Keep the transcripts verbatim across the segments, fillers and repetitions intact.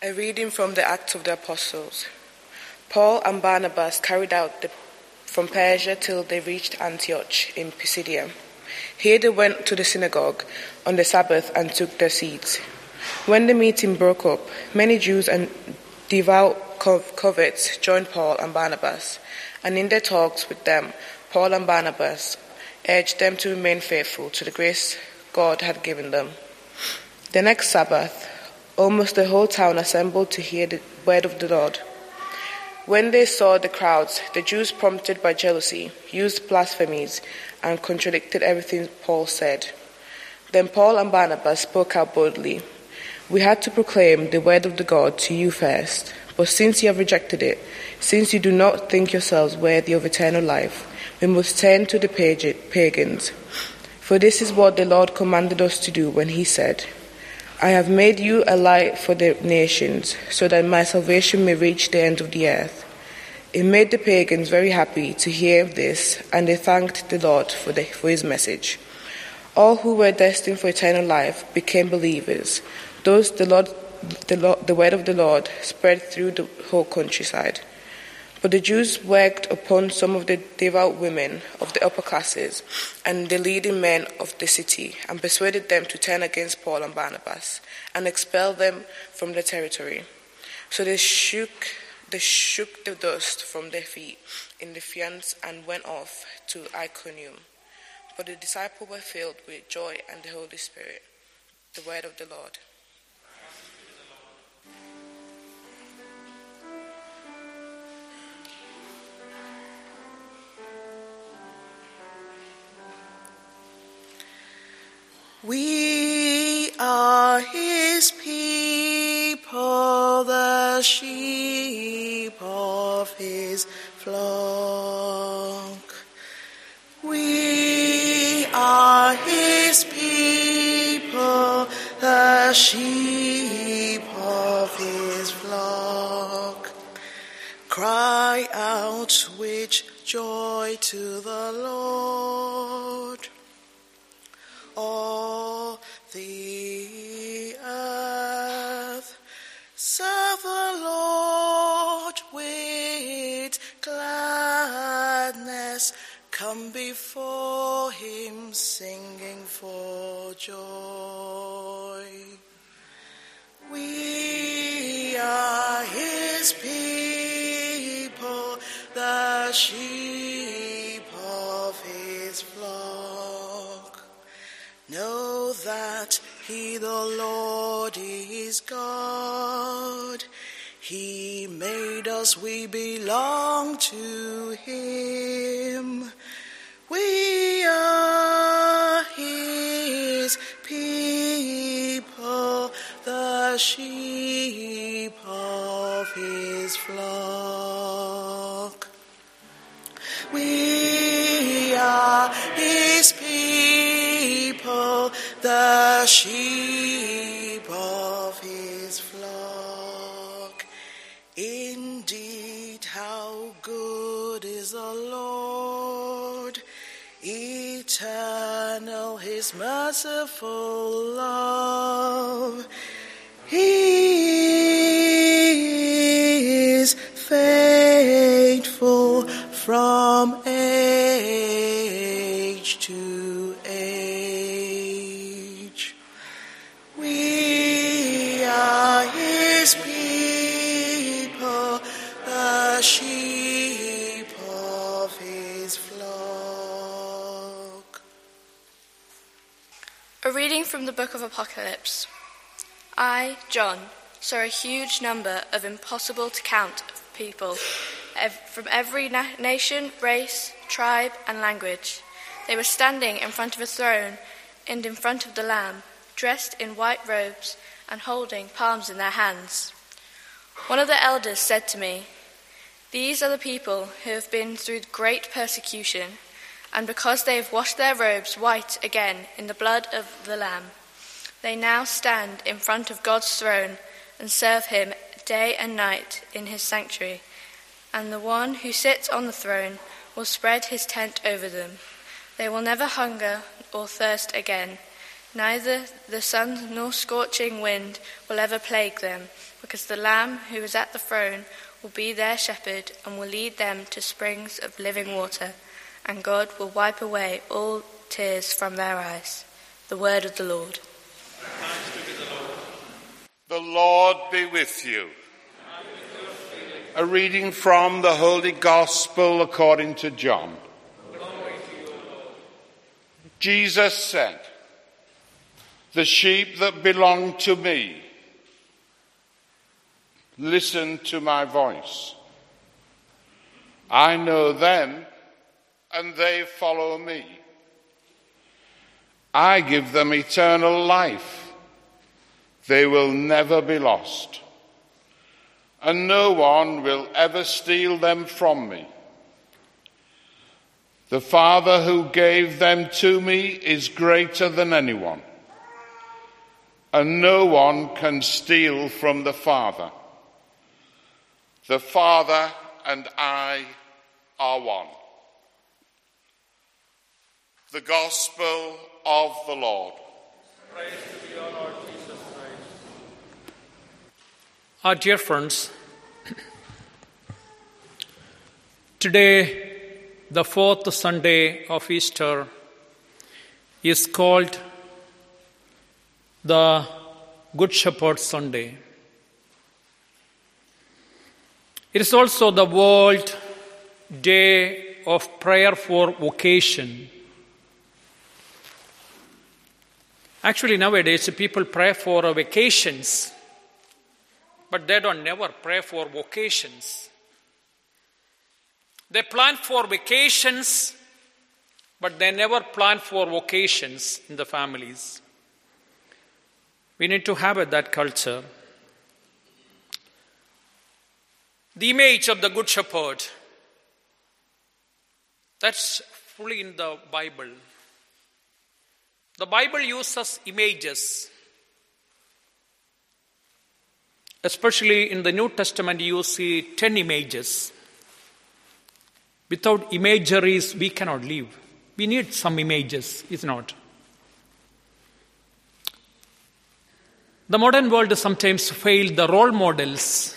A reading from the Acts of the Apostles. Paul and Barnabas carried out the, from Persia till they reached Antioch in Pisidia. Here they went to the synagogue on the Sabbath and took their seats. When the meeting broke up, many Jews and devout converts joined Paul and Barnabas, and in their talks with them, Paul and Barnabas urged them to remain faithful to the grace God had given them. The next Sabbath, almost the whole town assembled to hear the word of the Lord. When they saw the crowds, the Jews, prompted by jealousy, used blasphemies and contradicted everything Paul said. Then Paul and Barnabas spoke out boldly. "We had to proclaim the word of the God to you first, but since you have rejected it, since you do not think yourselves worthy of eternal life, we must turn to the pagans. For this is what the Lord commanded us to do when he said, 'I have made you a light for the nations, so that my salvation may reach the end of the earth.'" It made the pagans very happy to hear this, and they thanked the Lord for, the, for his message. All who were destined for eternal life became believers. Thus the, Lord, the, Lord, the word of the Lord spread through the whole countryside. But the Jews worked upon some of the devout women of the upper classes and the leading men of the city, and persuaded them to turn against Paul and Barnabas and expel them from the territory. So they shook, they shook the dust from their feet in defiance and went off to Iconium. But the disciples were filled with joy and the Holy Spirit. The word of the Lord. We are his people, the sheep of his flock. We are his people, the sheep of his flock. Cry out with joy to the Lord, all the earth. Serve the Lord with gladness. Come before him singing for joy. We are his people, the sheep of his flock. Know that he, the Lord, is God. He made us, we belong to him. We are his people, the sheep of his flock. We are his people, the sheep of his flock. Indeed, how good is the Lord, eternal his merciful love. He is faithful from age to age. We are his people, the sheep of his flock. A reading from the book of Apocalypse. I, John, saw a huge number of impossible to count people from every na- nation, race, tribe, and language. They were standing in front of a throne and in front of the Lamb, dressed in white robes and holding palms in their hands. One of the elders said to me, "These are the people who have been through great persecution, and because they have washed their robes white again in the blood of the Lamb, they now stand in front of God's throne and serve him day and night in his sanctuary. And the one who sits on the throne will spread his tent over them. They will never hunger or thirst again. Neither the sun nor scorching wind will ever plague them, because the Lamb who is at the throne will be their shepherd and will lead them to springs of living water, and God will wipe away all tears from their eyes. The word of the Lord. The Lord be with you. A reading from the Holy Gospel according to John. Jesus said, "The sheep that belong to me listen to my voice. I know them, and they follow me. I give them eternal life. They will never be lost, and no one will ever steal them from me. The Father who gave them to me is greater than anyone, and no one can steal from the Father. The Father and I are one." The Gospel of the Lord. Praise to thee, O Lord Jesus Christ. Our dear friends, today, the fourth Sunday of Easter, is called the Good Shepherd Sunday. It is also the World Day of Prayer for Vocation. Actually, nowadays, people pray for vacations, but they don't never pray for vocations. They plan for vacations, but they never plan for vocations in the families. We need to have that culture. The image of the Good Shepherd, that's fully in the Bible. The Bible uses images. Especially in the New Testament, you see ten images. Without imageries, we cannot live. We need some images, is not? The modern world sometimes fails the role models.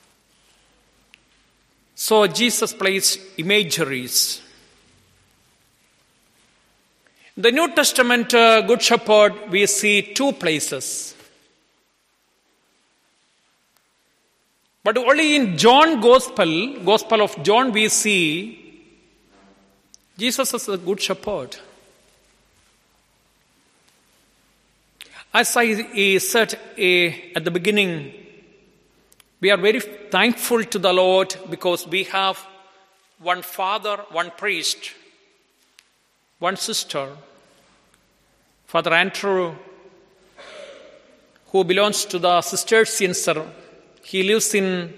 So Jesus placed imageries. In the New Testament uh, Good Shepherd, we see two places. But only in John Gospel, Gospel of John, we see Jesus as a Good Shepherd. As I said at the beginning, we are very thankful to the Lord because we have one father, one priest, one sister, Father Andrew, who belongs to the Cistercians. He lives in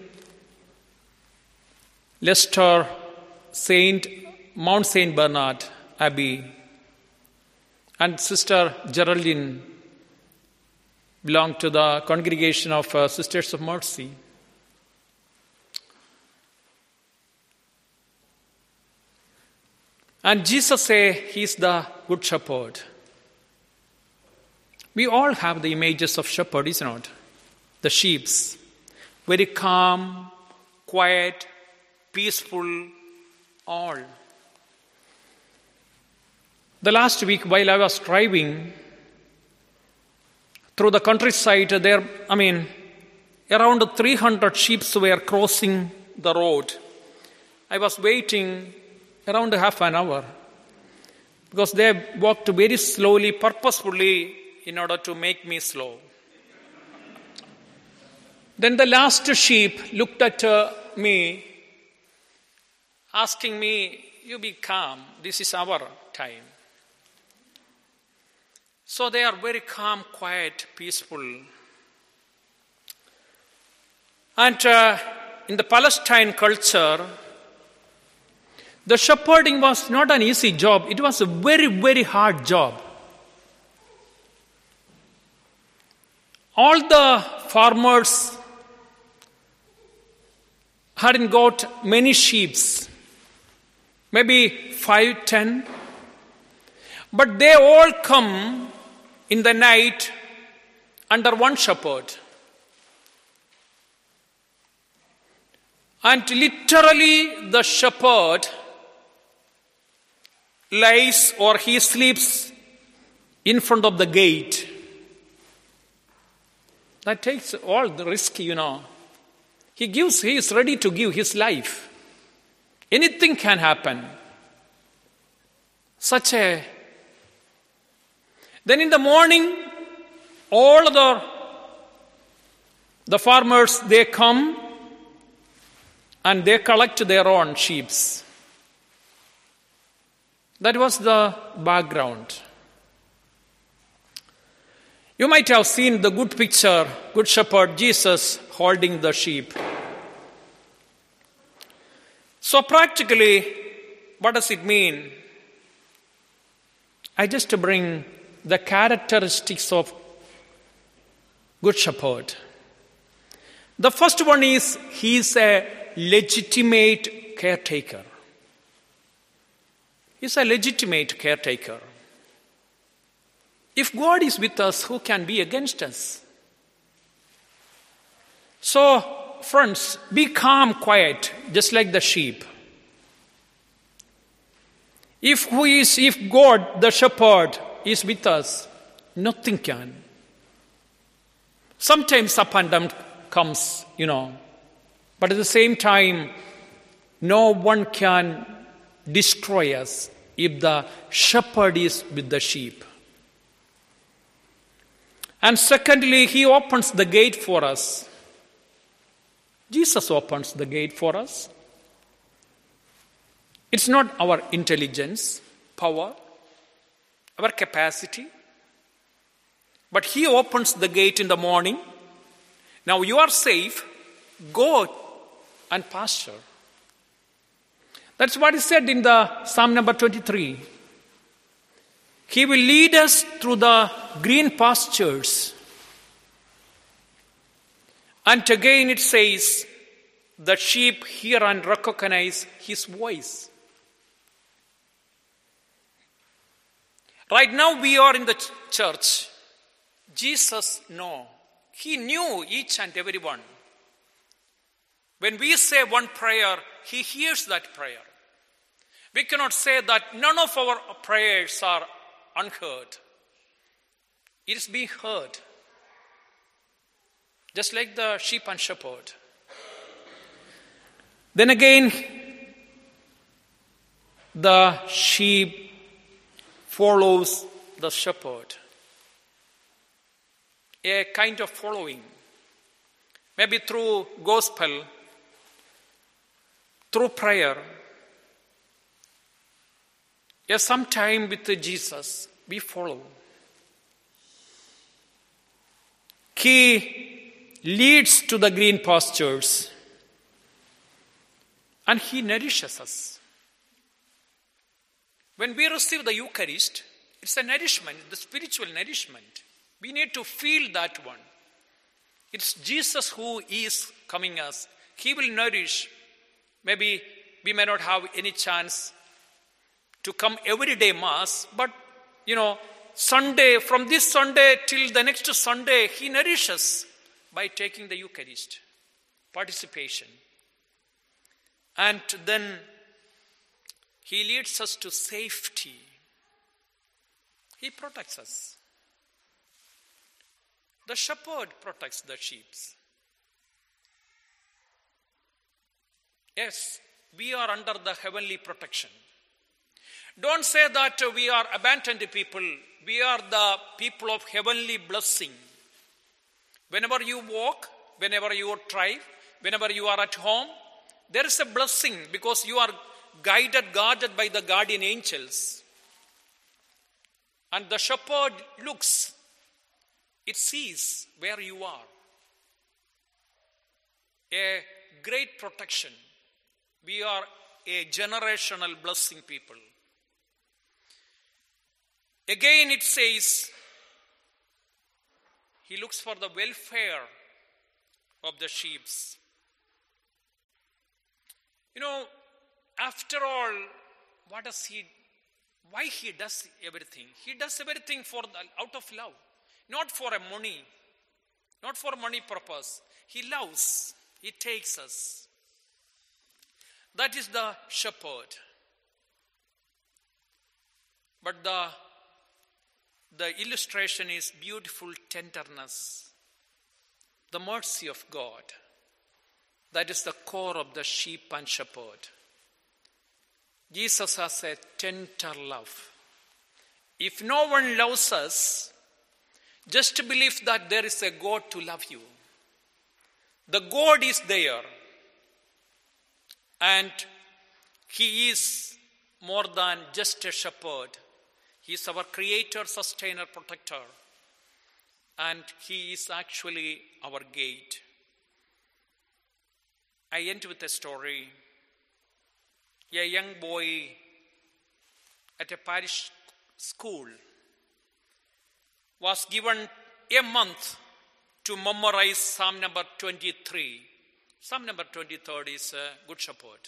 Leicester, Saint Mount Saint Bernard Abbey, and Sister Geraldine belonged to the congregation of uh, Sisters of Mercy. And Jesus says he is the Good Shepherd. We all have the images of shepherd, is not? The sheep. Very calm, quiet, peaceful, all. The last week, while I was driving through the countryside, there, I mean, around three hundred sheep were crossing the road. I was waiting around half an hour because they walked very slowly, purposefully, in order to make me slow. Then the last sheep looked at uh, me, asking me, "You be calm, this is our time." So they are very calm, quiet, peaceful. And uh, in the Palestine culture, the shepherding was not an easy job. It was a very, very hard job. All the farmers hadn't got many sheep, maybe five, ten, but they all come in the night under one shepherd. And literally the shepherd lies or he sleeps in front of the gate. That takes all the risk, you know. He gives, he is ready to give his life. Anything can happen. Such a... Then in the morning, all the, the farmers, they come and they collect their own sheep. That was the background. You might have seen the good picture, Good Shepherd Jesus holding the sheep. So practically, what does it mean? I just bring the characteristics of Good Shepherd. The first one is, he is a legitimate caretaker. He is a legitimate caretaker. If God is with us, who can be against us? So, friends, be calm, quiet, just like the sheep. If who is, if God, the shepherd, is with us, nothing can. Sometimes up and down comes, you know, but at the same time, no one can destroy us if the shepherd is with the sheep. And secondly, he opens the gate for us. Jesus opens the gate for us. It's not our intelligence, power, our capacity, but he opens the gate in the morning. Now you are safe. Go and pasture. That's what is said in the Psalm number twenty-three. He will lead us through the green pastures. And again it says, the sheep hear and recognize his voice. Right now we are in the ch- church. Jesus knows. He knew each and every one. When we say one prayer, he hears that prayer. We cannot say that none of our prayers are unheard. It is being heard. Just like the sheep and shepherd. Then again, the sheep follows the shepherd. A kind of following. Maybe through gospel, through prayer. Yes, sometime with Jesus, we follow. He leads to the green pastures and he nourishes us. When we receive the Eucharist, it's a nourishment, the spiritual nourishment. We need to feel that one. It's Jesus who is coming us. He will nourish. Maybe we may not have any chance to come everyday Mass, but, you know, Sunday, from this Sunday till the next Sunday, he nourishes by taking the Eucharist, participation. And then he leads us to safety. He protects us. The shepherd protects the sheep. Yes, we are under the heavenly protection. Don't say that we are abandoned people. We are the people of heavenly blessing. Whenever you walk, whenever you drive, whenever you are at home, there is a blessing because you are guided, guarded by the guardian angels. And the shepherd looks, it sees where you are. A great protection. We are a generational blessing people. Again it says, he looks for the welfare of the sheep. You know, after all, what does he, why he does everything? He does everything for the, out of love, not for a money, not for money purpose. He loves, he takes us. That is the shepherd. But the, the illustration is beautiful tenderness, the mercy of God. That is the core of the sheep and shepherd. Jesus has a tender love. If no one loves us, just believe that there is a God to love you. The God is there. And he is more than just a shepherd. He is our creator, sustainer, protector. And he is actually our gate. I end with a story. A young boy at a parish school was given a month to memorize Psalm number twenty-three. Psalm number twenty-three is a Good Shepherd.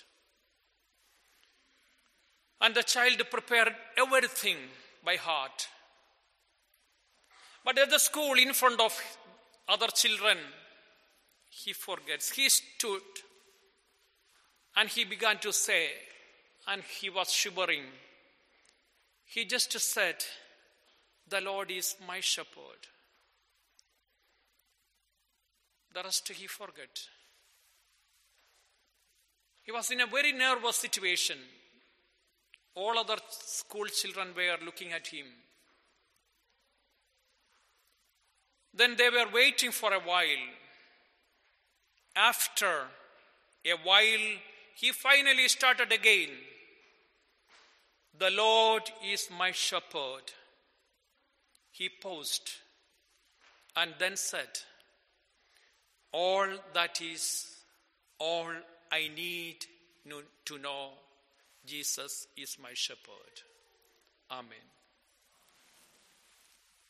And the child prepared everything by heart. But at the school, in front of other children, he forgets. He stood and he began to say, and he was shivering. He just said, "The Lord is my shepherd." The rest he forgot. He was in a very nervous situation. All other school children were looking at him. Then they were waiting for a while. After a while, he finally started again. "The Lord is my shepherd." He paused and then said, "All that is all I need to know, Jesus is my shepherd." Amen.